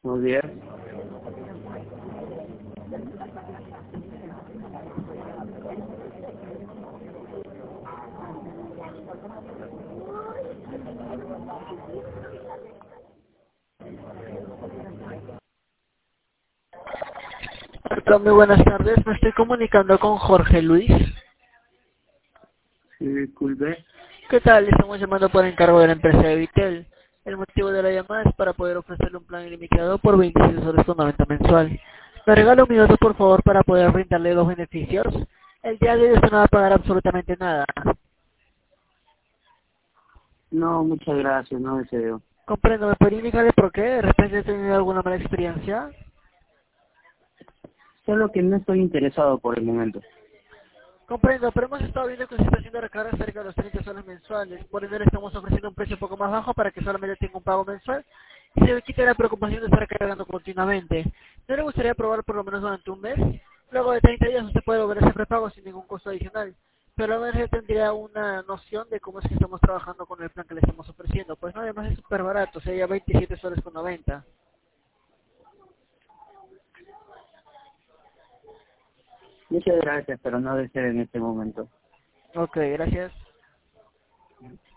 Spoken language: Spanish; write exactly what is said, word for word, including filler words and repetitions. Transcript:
Muy bien. Hola, muy buenas tardes. Me estoy comunicando con Jorge Luis. Sí, disculpe. ¿Qué tal? Le estamos llamando por encargo de la empresa de Vitel. El motivo de la llamada es para poder ofrecerle un plan ilimitado por veintiséis soles con noventa mensual. Me regala un minuto, por favor, para poder brindarle los beneficios. El día de hoy usted no va a pagar absolutamente nada. No, muchas gracias, no deseo. Comprendo. ¿Me podría indicarle por qué? ¿De repente ha tenido alguna mala experiencia? Solo que no estoy interesado por el momento. Comprendo, pero hemos estado viendo que se está haciendo recargas cerca de los treinta soles mensuales. Por ende, le estamos ofreciendo un precio un poco más bajo para que solamente tenga un pago mensual y se le quite la preocupación de estar cargando continuamente. ¿No le gustaría probar por lo menos durante un mes? Luego de treinta días usted puede volver a hacer prepago sin ningún costo adicional. Pero a veces tendría una noción de cómo es que estamos trabajando con el plan que le estamos ofreciendo. Pues no, además es súper barato, sería veintisiete soles con noventa. Muchas gracias, pero no deseo en este momento. Ok, gracias.